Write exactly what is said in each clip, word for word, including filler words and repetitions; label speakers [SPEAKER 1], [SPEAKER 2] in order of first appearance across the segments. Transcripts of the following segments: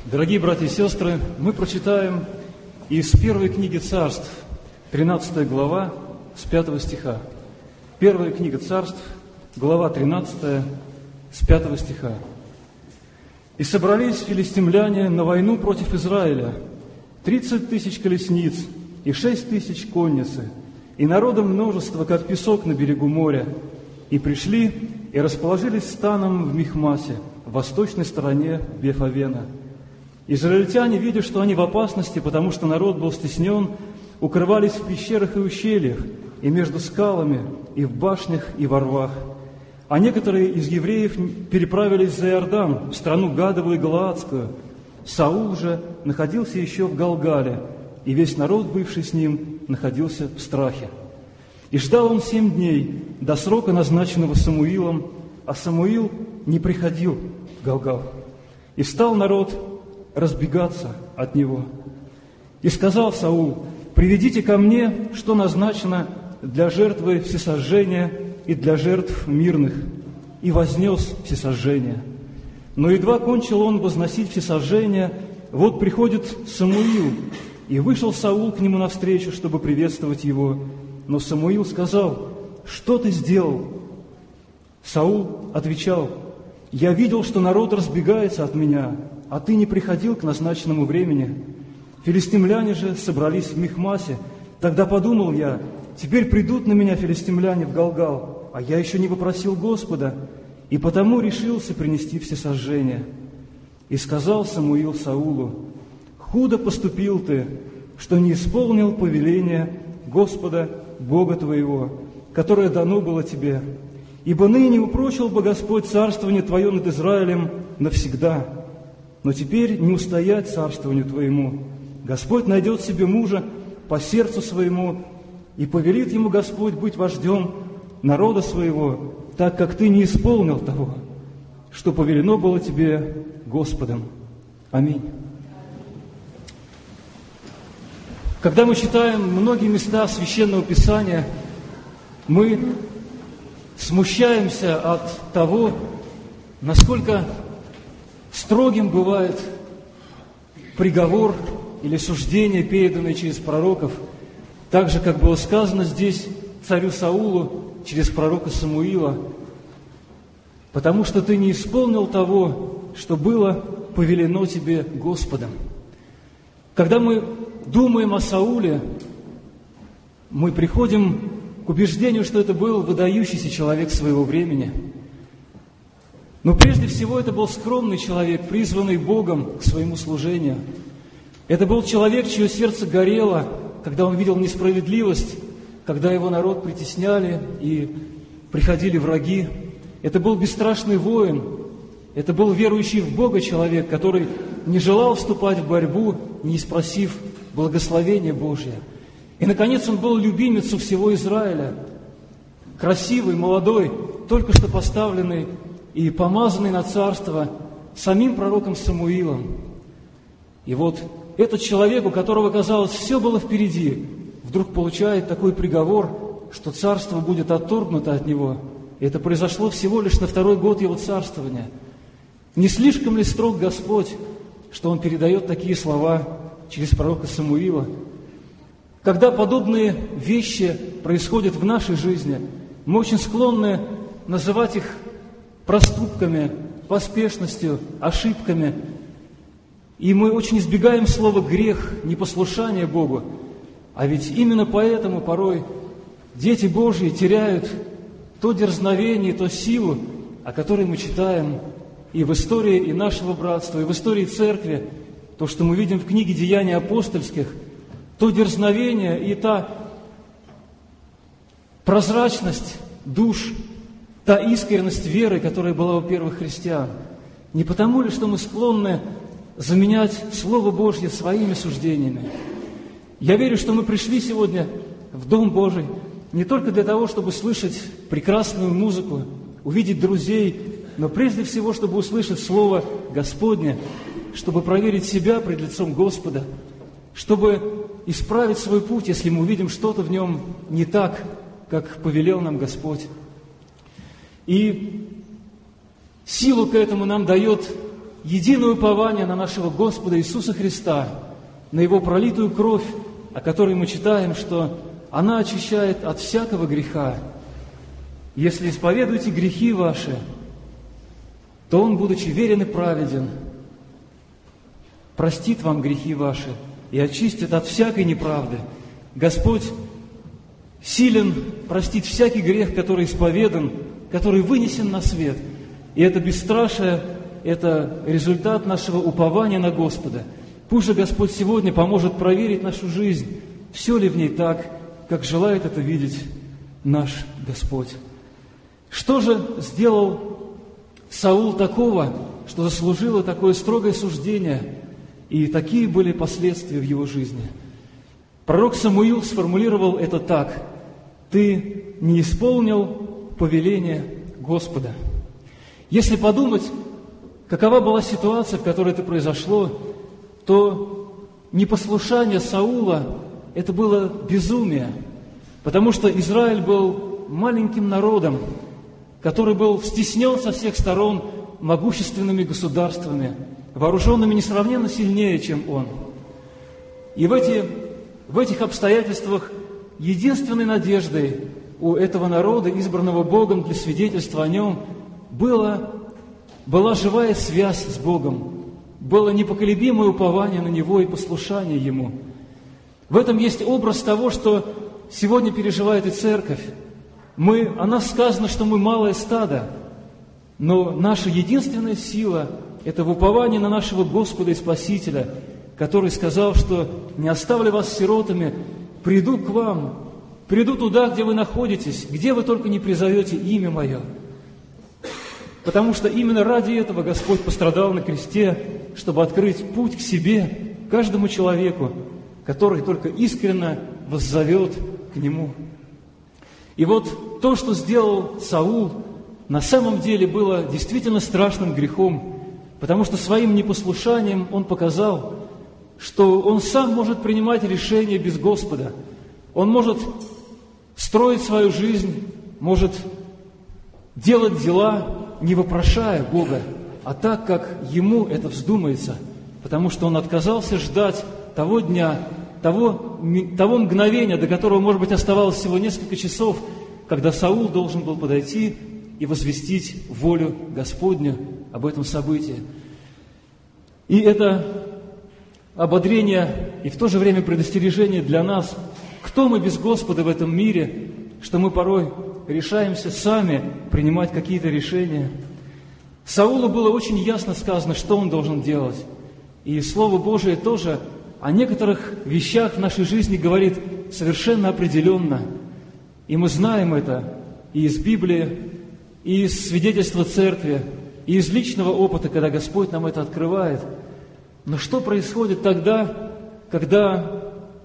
[SPEAKER 1] Дорогие братья и сестры, мы прочитаем из первой книги Царств, тринадцатая глава, с пятого стиха. Первая книга Царств, глава тринадцатая, с пятого стиха. «И собрались филистимляне на войну против Израиля, тридцать тысяч колесниц и шесть тысяч конницы, и народом множество, как песок на берегу моря, и пришли и расположились станом в Михмасе, в восточной стороне Бефавена. Израильтяне, видя, что они в опасности, потому что народ был стеснен, укрывались в пещерах и ущельях, и между скалами, и в башнях, и во рвах. А некоторые из евреев переправились за Иордан, в страну Гадову и Галаадскую. Саул же находился еще в Галгале, и весь народ, бывший с ним, находился в страхе. И ждал он семь дней до срока, назначенного Самуилом, а Самуил не приходил в Галгал. И стал народ разбегаться от него. И сказал Саул: «Приведите ко мне, что назначено для жертвы всесожжения и для жертв мирных». И вознес всесожжение. Но едва кончил он возносить всесожжение, вот приходит Самуил, и вышел Саул к нему навстречу, чтобы приветствовать его. Но Самуил сказал: «Что ты сделал?» Саул отвечал: «Я видел, что народ разбегается от меня, а ты не приходил к назначенному времени. Филистимляне же собрались в Михмасе. Тогда подумал я: теперь придут на меня филистимляне в Галгал, а я еще не попросил Господа, и потому решился принести всесожжение. И сказал Самуил Саулу: худо поступил ты, что не исполнил повеление Господа Бога твоего, которое дано было тебе. Ибо ныне упрочил бы Господь царствование твое над Израилем навсегда. Но теперь не устоять царствованию твоему. Господь найдет себе мужа по сердцу своему, и повелит ему Господь быть вождем народа своего, так как ты не исполнил того, что повелено было тебе Господом». Аминь. Когда мы читаем многие места Священного Писания, мы смущаемся от того, насколько строгим бывает приговор или суждение, переданное через пророков, так же, как было сказано здесь царю Саулу через пророка Самуила: «Потому что ты не исполнил того, что было повелено тебе Господом». Когда мы думаем о Сауле, мы приходим к убеждению, что это был выдающийся человек своего времени. Но прежде всего это был скромный человек, призванный Богом к своему служению. Это был человек, чье сердце горело, когда он видел несправедливость, когда его народ притесняли и приходили враги. Это был бесстрашный воин, это был верующий в Бога человек, который не желал вступать в борьбу, не спросив благословения Божия. И, наконец, он был любимец у всего Израиля, красивый, молодой, только что поставленный и помазанный на царство самим пророком Самуилом. И вот этот человек, у которого, казалось, все было впереди, вдруг получает такой приговор, что царство будет отторгнуто от него. И это произошло всего лишь на второй год его царствования. Не слишком ли строг Господь, что Он передает такие слова через пророка Самуила? Когда подобные вещи происходят в нашей жизни, мы очень склонны называть их проступками, поспешностью, ошибками. И мы очень избегаем слова «грех», непослушание Богу. А ведь именно поэтому порой дети Божьи теряют то дерзновение, то силу, о которой мы читаем и в истории и нашего братства, и в истории церкви, то, что мы видим в книге «Деяний апостольских», то дерзновение и та прозрачность душ, та искренность веры, которая была у первых христиан. Не потому ли, что мы склонны заменять Слово Божье своими суждениями? Я верю, что мы пришли сегодня в Дом Божий не только для того, чтобы слышать прекрасную музыку, увидеть друзей, но прежде всего, чтобы услышать Слово Господне, чтобы проверить себя пред лицом Господа, чтобы исправить свой путь, если мы увидим что-то в нем не так, как повелел нам Господь. И силу к этому нам дает единое упование на нашего Господа Иисуса Христа, на Его пролитую кровь, о которой мы читаем, что она очищает от всякого греха. Если исповедуете грехи ваши, то Он, будучи верен и праведен, простит вам грехи ваши и очистит от всякой неправды. Господь силен простить всякий грех, который исповедан, который вынесен на свет. И это бесстрашие, это результат нашего упования на Господа. Пусть же Господь сегодня поможет проверить нашу жизнь, все ли в ней так, как желает это видеть наш Господь. Что же сделал Саул такого, что заслужило такое строгое суждение, и такие были последствия в его жизни? Пророк Самуил сформулировал это так: «Ты не исполнил повеление Господа». Если подумать, какова была ситуация, в которой это произошло, то непослушание Саула – это было безумие, потому что Израиль был маленьким народом, который был стеснен со всех сторон могущественными государствами, вооруженными несравненно сильнее, чем он. И в, эти, в этих обстоятельствах единственной надеждой у этого народа, избранного Богом для свидетельства о нем, было, была живая связь с Богом, было непоколебимое упование на Него и послушание Ему. В этом есть образ того, что сегодня переживает и церковь. Мы, о нас сказано, что мы малое стадо, но наша единственная сила – это в уповании на нашего Господа и Спасителя, который сказал, что «не оставлю вас сиротами, приду к вам, приду туда, где вы находитесь, где вы только не призовете имя Мое». Потому что именно ради этого Господь пострадал на кресте, чтобы открыть путь к себе каждому человеку, который только искренне воззовет к Нему. И вот то, что сделал Саул, на самом деле было действительно страшным грехом, потому что своим непослушанием он показал, что он сам может принимать решения без Господа. Он может строить свою жизнь, может делать дела, не вопрошая Бога, а так, как ему это вздумается, потому что он отказался ждать того дня, того, того мгновения, до которого, может быть, оставалось всего несколько часов, когда Саул должен был подойти и возвестить волю Господню об этом событии. И это ободрение и в то же время предостережение для нас, кто мы без Господа в этом мире, что мы порой решаемся сами принимать какие-то решения. Саулу было очень ясно сказано, что он должен делать. И Слово Божие тоже о некоторых вещах в нашей жизни говорит совершенно определенно. И мы знаем это и из Библии, и из свидетельства Церкви, и из личного опыта, когда Господь нам это открывает. Но что происходит тогда, когда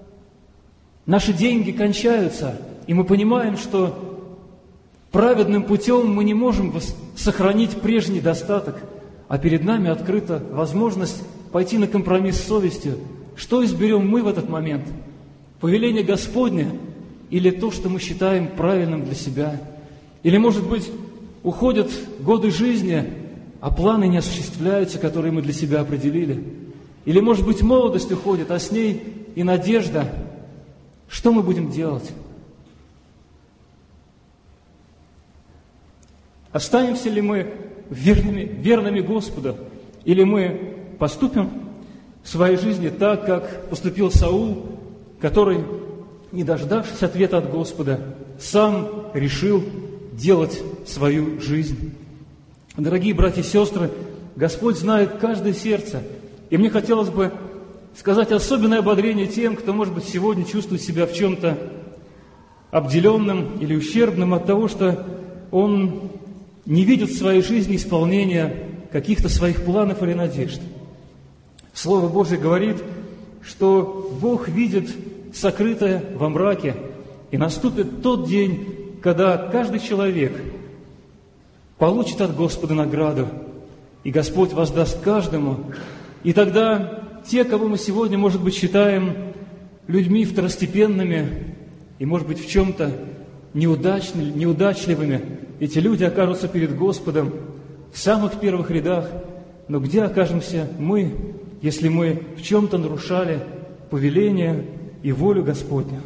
[SPEAKER 1] наши деньги кончаются, и мы понимаем, что праведным путем мы не можем сохранить прежний достаток, а перед нами открыта возможность пойти на компромисс с совестью? Что изберем мы в этот момент? Повеление Господне или то, что мы считаем правильным для себя? Или, может быть, уходят годы жизни, а планы не осуществляются, которые мы для себя определили? Или, может быть, молодость уходит, а с ней и надежда? Что мы будем делать? Останемся ли мы верными, верными Господу, или мы поступим в своей жизни так, как поступил Саул, который, не дождавшись ответа от Господа, сам решил делать свою жизнь? Дорогие братья и сестры, Господь знает каждое сердце, и мне хотелось бы сказать особенное ободрение тем, кто, может быть, сегодня чувствует себя в чем-то обделенным или ущербным от того, что он не видит в своей жизни исполнения каких-то своих планов или надежд. Слово Божие говорит, что Бог видит сокрытое во мраке, и наступит тот день, когда каждый человек получит от Господа награду, и Господь воздаст каждому. И тогда те, кого мы сегодня, может быть, считаем людьми второстепенными и, может быть, в чем-то неудачливыми, эти люди окажутся перед Господом в самых первых рядах, но где окажемся мы, если мы в чем-то нарушали повеление и волю Господню?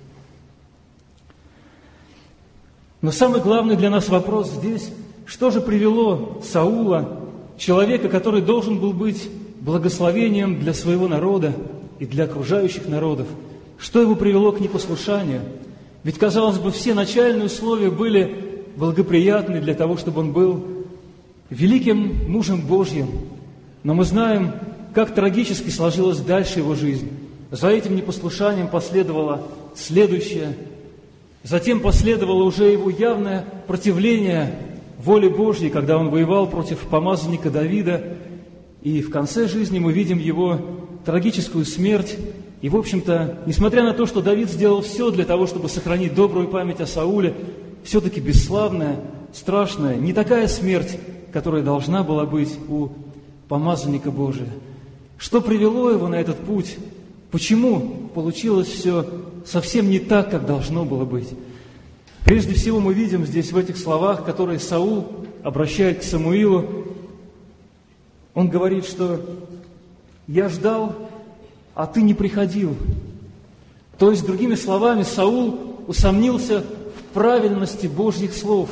[SPEAKER 1] Но самый главный для нас вопрос здесь, что же привело Саула, человека, который должен был быть благословением для своего народа и для окружающих народов, что его привело к непослушанию? Ведь, казалось бы, все начальные условия были благоприятны для того, чтобы он был великим мужем Божьим. Но мы знаем, как трагически сложилась дальше его жизнь. За этим непослушанием последовало следующее. Затем последовало уже его явное противление воле Божьей, когда он воевал против помазанника Давида. И в конце жизни мы видим его трагическую смерть. И, в общем-то, несмотря на то, что Давид сделал все для того, чтобы сохранить добрую память о Сауле, все-таки бесславная, страшная, не такая смерть, которая должна была быть у помазанника Божия. Что привело его на этот путь? Почему получилось все совсем не так, как должно было быть? Прежде всего мы видим здесь в этих словах, которые Саул обращает к Самуилу, он говорит, что «я ждал, а ты не приходил». То есть, другими словами, Саул усомнился в правильности Божьих слов.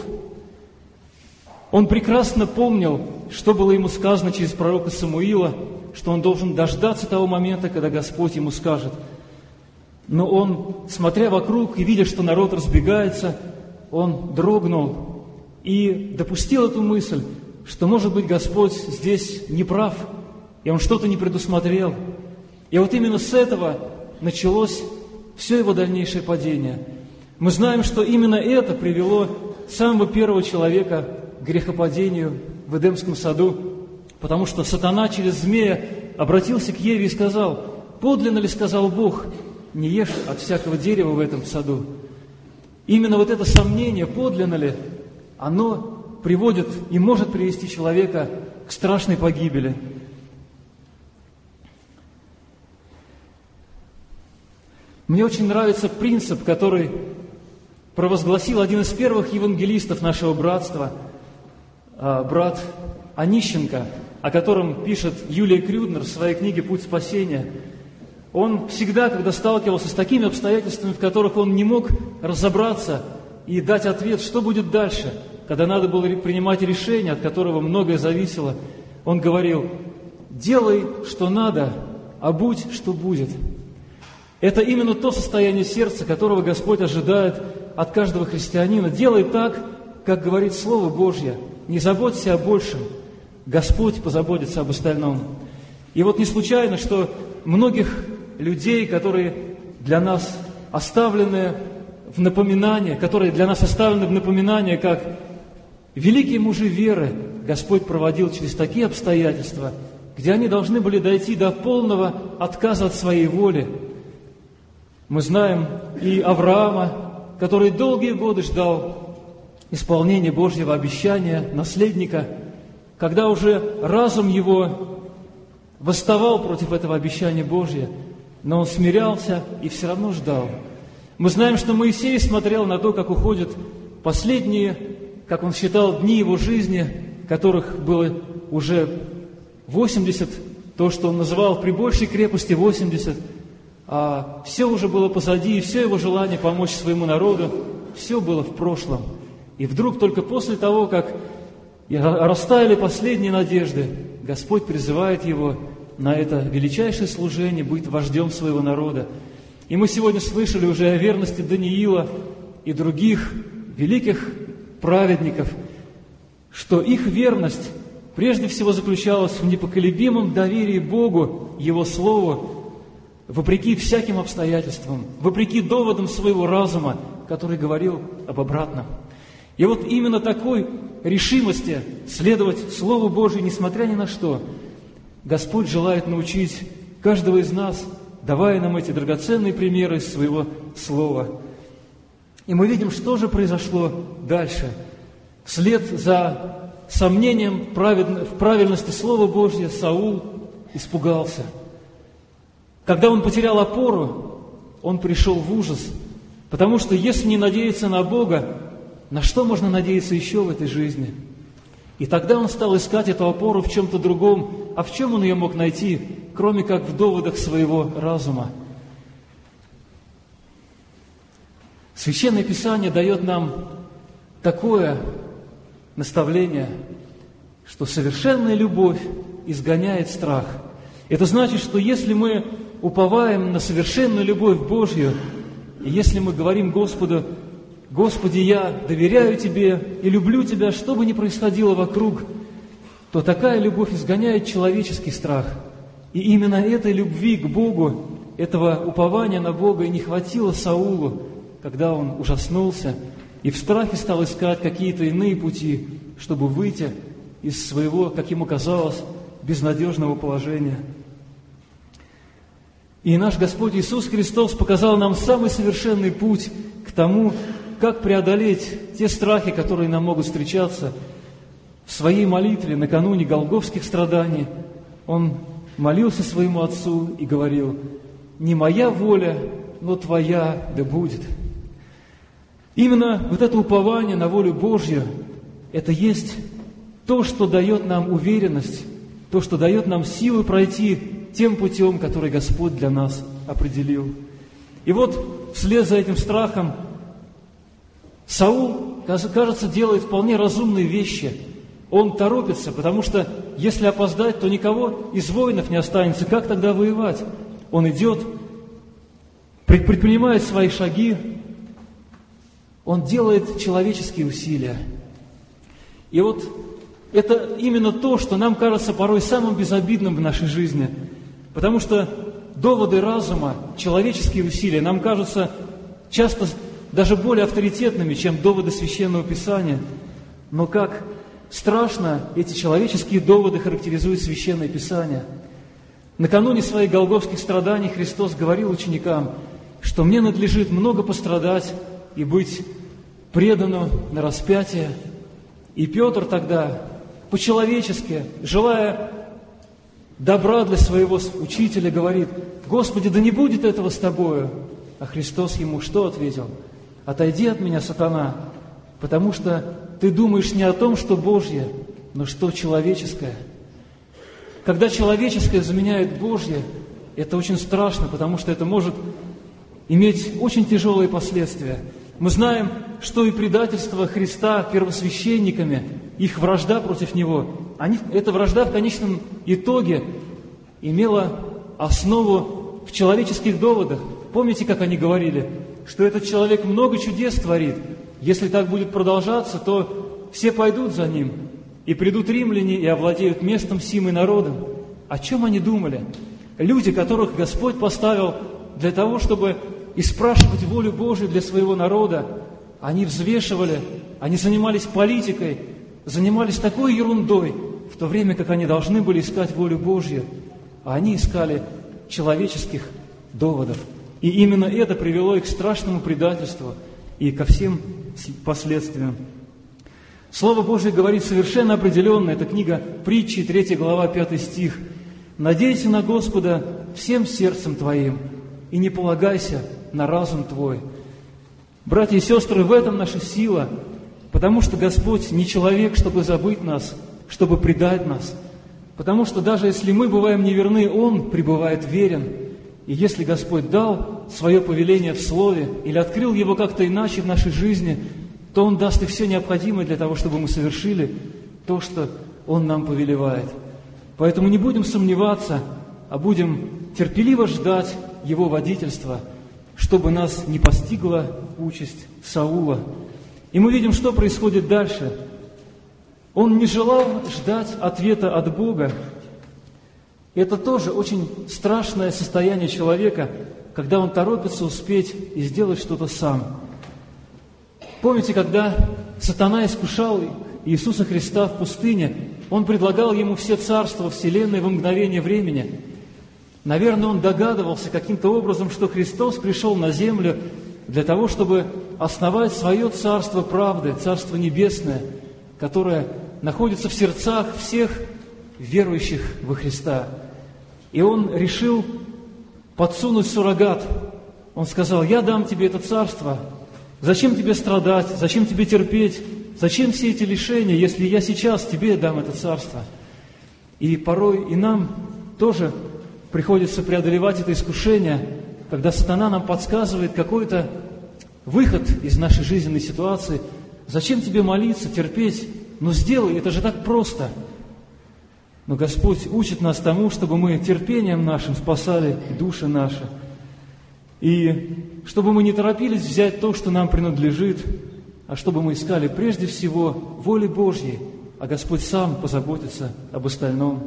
[SPEAKER 1] Он прекрасно помнил, что было ему сказано через пророка Самуила, что он должен дождаться того момента, когда Господь ему скажет. Но он, смотря вокруг и видя, что народ разбегается, он дрогнул и допустил эту мысль, что, может быть, Господь здесь не прав, и он что-то не предусмотрел. И вот именно с этого началось все его дальнейшее падение. Мы знаем, что именно это привело самого первого человека к грехопадению в Эдемском саду, потому что сатана через змея обратился к Еве и сказал: «Подлинно ли, сказал Бог, не ешь от всякого дерева в этом саду?» Именно вот это сомнение, подлинно ли, оно приводит и может привести человека к страшной погибели. Мне очень нравится принцип, который провозгласил один из первых евангелистов нашего братства, брат Онищенко, о котором пишет Юлия Крюднер в своей книге «Путь спасения». Он всегда, когда сталкивался с такими обстоятельствами, в которых он не мог разобраться и дать ответ, что будет дальше, когда надо было принимать решение, от которого многое зависело, он говорил: «Делай, что надо, а будь, что будет». Это именно то состояние сердца, которого Господь ожидает от каждого христианина. Делай так, как говорит Слово Божье. Не заботься о большем. Господь позаботится об остальном. И вот не случайно, что многих людей, которые для нас оставлены в напоминание, которые для нас оставлены в напоминание, как великие мужи веры, Господь проводил через такие обстоятельства, где они должны были дойти до полного отказа от своей воли. Мы знаем и Авраама, который долгие годы ждал исполнения Божьего обещания, наследника, когда уже разум его восставал против этого обещания Божьего, но он смирялся и все равно ждал. Мы знаем, что Моисей смотрел на то, как уходят последние, как он считал, дни его жизни, которых было уже восемьдесят, то, что он называл при большей крепости восемьдесят, а все уже было позади, и все его желание помочь своему народу, все было в прошлом. И вдруг только после того, как растаяли последние надежды, Господь призывает его на это величайшее служение, быть вождем своего народа. И мы сегодня слышали уже о верности Даниила и других великих праведников, что их верность прежде всего заключалась в непоколебимом доверии Богу, Его Слову, вопреки всяким обстоятельствам, вопреки доводам своего разума, который говорил об обратном. И вот именно такой решимости следовать Слову Божию, несмотря ни на что, Господь желает научить каждого из нас, давая нам эти драгоценные примеры из своего Слова. И мы видим, что же произошло дальше. Вслед за сомнением в правильности Слова Божьего Саул испугался. Когда он потерял опору, он пришел в ужас, потому что если не надеяться на Бога, на что можно надеяться еще в этой жизни? И тогда он стал искать эту опору в чем-то другом. А в чем он ее мог найти, кроме как в доводах своего разума? Священное Писание дает нам такое наставление, что совершенная любовь изгоняет страх. Это значит, что если мы уповаем на совершенную любовь Божью, и если мы говорим Господу: «Господи, я доверяю Тебе и люблю Тебя, что бы ни происходило вокруг», то такая любовь изгоняет человеческий страх. И именно этой любви к Богу, этого упования на Бога и не хватило Саулу, когда он ужаснулся и в страхе стал искать какие-то иные пути, чтобы выйти из своего, как ему казалось, безнадежного положения. И наш Господь Иисус Христос показал нам самый совершенный путь к тому, как преодолеть те страхи, которые нам могут встречаться. В своей молитве накануне голгофских страданий Он молился своему Отцу и говорил: «Не моя воля, но Твоя да будет». Именно вот это упование на волю Божью, это есть то, что дает нам уверенность, то, что дает нам силы пройти тем путем, который Господь для нас определил. И вот вслед за этим страхом Саул, кажется, делает вполне разумные вещи. Он торопится, потому что если опоздать, то никого из воинов не останется. Как тогда воевать? Он идет, предпринимает свои шаги, он делает человеческие усилия. И вот это именно то, что нам кажется порой самым безобидным в нашей жизни. Потому что доводы разума, человеческие усилия нам кажутся часто даже более авторитетными, чем доводы Священного Писания. Но как страшно эти человеческие доводы характеризует Священное Писание. Накануне своих голгофских страданий Христос говорил ученикам, что «мне надлежит много пострадать и быть предану на распятие». И Петр тогда, по-человечески, желая добра для своего учителя, говорит: «Господи, да не будет этого с Тобою». А Христос ему что ответил? «Отойди от меня, сатана, потому что ты думаешь не о том, что Божье, но что человеческое». Когда человеческое заменяет Божье, это очень страшно, потому что это может иметь очень тяжелые последствия. Мы знаем, что и предательство Христа первосвященниками, их вражда против Него, они, эта вражда в конечном итоге имела основу в человеческих доводах. Помните, как они говорили, что этот человек много чудес творит. Если так будет продолжаться, то все пойдут за ним, и придут римляне и овладеют местом сим и народом. О чем они думали? Люди, которых Господь поставил для того, чтобы испрашивать волю Божию для своего народа, они взвешивали, они занимались политикой, занимались такой ерундой, в то время как они должны были искать волю Божью, а они искали человеческих доводов. И именно это привело их к страшному предательству и ко всем последствиям. Слово Божие говорит совершенно определенно, это книга Притчи, третья глава, пятый стих. «Надейся на Господа всем сердцем твоим, и не полагайся на разум твой». Братья и сестры, в этом наша сила, потому что Господь не человек, чтобы забыть нас, чтобы предать нас. Потому что даже если мы бываем неверны, Он пребывает верен. И если Господь дал свое повеление в Слове или открыл его как-то иначе в нашей жизни, то Он даст и все необходимое для того, чтобы мы совершили то, что Он нам повелевает. Поэтому не будем сомневаться, а будем терпеливо ждать Его водительства, чтобы нас не постигла участь Саула. И мы видим, что происходит дальше. Он не желал ждать ответа от Бога. Это тоже очень страшное состояние человека, когда он торопится успеть и сделать что-то сам. Помните, когда сатана искушал Иисуса Христа в пустыне, он предлагал ему все царства вселенной в мгновение времени. Наверное, он догадывался каким-то образом, что Христос пришел на землю для того, чтобы основать свое царство правды, царство небесное, которое находится в сердцах всех верующих во Христа. И он решил подсунуть суррогат. Он сказал: «Я дам тебе это царство. Зачем тебе страдать? Зачем тебе терпеть? зачем все эти лишения, если я сейчас Тебе дам это царство? И порой и нам тоже приходится преодолевать это искушение, когда сатана нам подсказывает какой-то выход из нашей жизненной ситуации. Зачем тебе молиться, терпеть? Ну сделай, это же так просто. Но Господь учит нас тому, чтобы мы терпением нашим спасали души наши. И чтобы мы не торопились взять то, что нам принадлежит, а чтобы мы искали прежде всего воли Божьей, а Господь сам позаботится об остальном.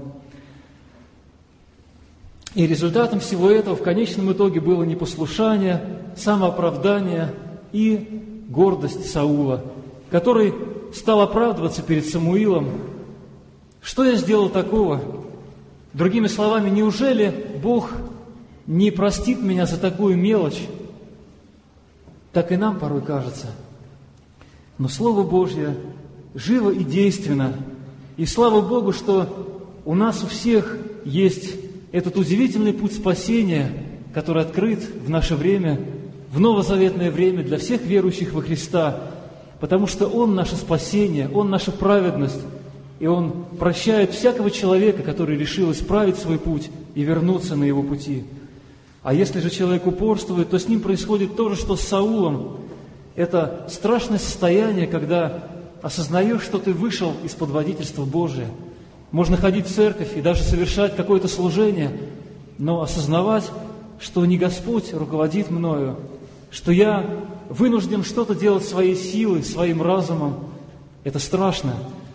[SPEAKER 1] И результатом всего этого в конечном итоге было непослушание, самооправдание и гордость Саула, который стал оправдываться перед Самуилом. Что я сделал такого? Другими словами, неужели Бог не простит меня за такую мелочь? Так и нам порой кажется. Но Слово Божье живо и действенно. И слава Богу, что у нас у всех есть этот удивительный путь спасения, который открыт в наше время, в новозаветное время для всех верующих во Христа, потому что Он наше спасение, Он наша праведность, и Он прощает всякого человека, который решил исправить свой путь и вернуться на его пути. А если же человек упорствует, то с ним происходит то же, что с Саулом. Это страшное состояние, когда осознаешь, что ты вышел из-под водительства Божия. Можно ходить в церковь и даже совершать какое-то служение, но осознавать, что не Господь руководит мною, что я вынужден что-то делать своей силой, своим разумом, это страшно.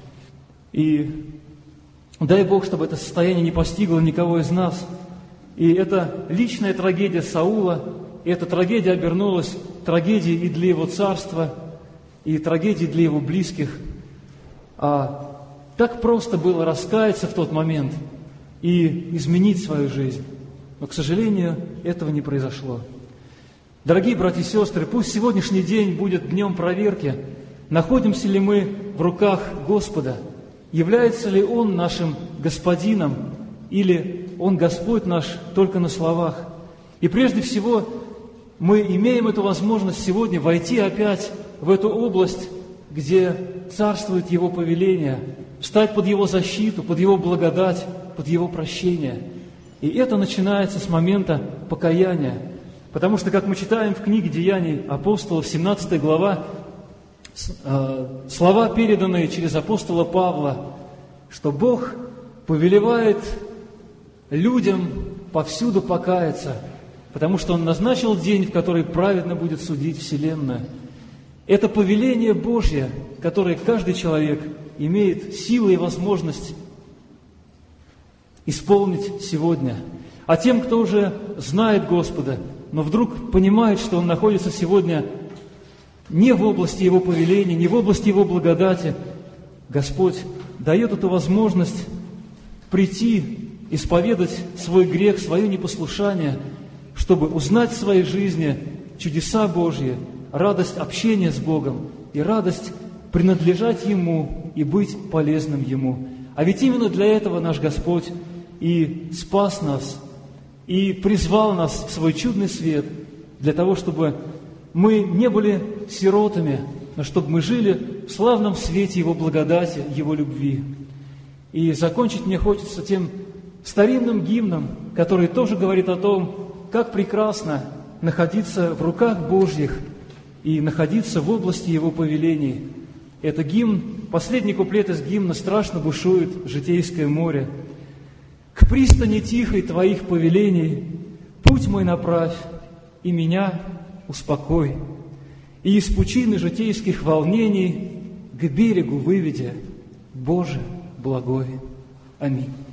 [SPEAKER 1] И дай Бог, чтобы это состояние не постигло никого из нас. И это личная трагедия Саула, и эта трагедия обернулась трагедией и для его царства, и трагедией для его близких. А так просто было раскаяться в тот момент и изменить свою жизнь. Но, к сожалению, этого не произошло. Дорогие братья и сестры, пусть сегодняшний день будет днем проверки, находимся ли мы в руках Господа, является ли Он нашим Господином, или Он Господь наш только на словах. И прежде всего мы имеем эту возможность сегодня войти опять в эту область, где царствует Его повеление, встать под Его защиту, под Его благодать, под Его прощение. И это начинается с момента покаяния. Потому что, как мы читаем в книге Деяний апостолов, семнадцатая глава, слова, переданные через апостола Павла, что Бог повелевает людям повсюду покаяться, потому что Он назначил день, в который праведно будет судить вселенную. Это повеление Божье, которое каждый человек имеет силу и возможность исполнить сегодня. А тем, кто уже знает Господа, но вдруг понимает, что он находится сегодня не в области Его повеления, не в области Его благодати, Господь дает эту возможность прийти, исповедать свой грех, свое непослушание, чтобы узнать в своей жизни чудеса Божьи, радость общения с Богом и радость принадлежать Ему и быть полезным Ему. А ведь именно для этого наш Господь и спас нас, и призвал нас в свой чудный свет, для того, чтобы мы не были сиротами, но чтобы мы жили в славном свете Его благодати, Его любви. И закончить мне хочется тем старинным гимном, который тоже говорит о том, как прекрасно находиться в руках Божьих и находиться в области Его повелений. Это гимн, последний куплет из гимна «Страшно бушует житейское море». «К пристани тихой Твоих повелений путь мой направь, и меня успокой, и из пучины житейских волнений к берегу выведя, Боже благой. Аминь».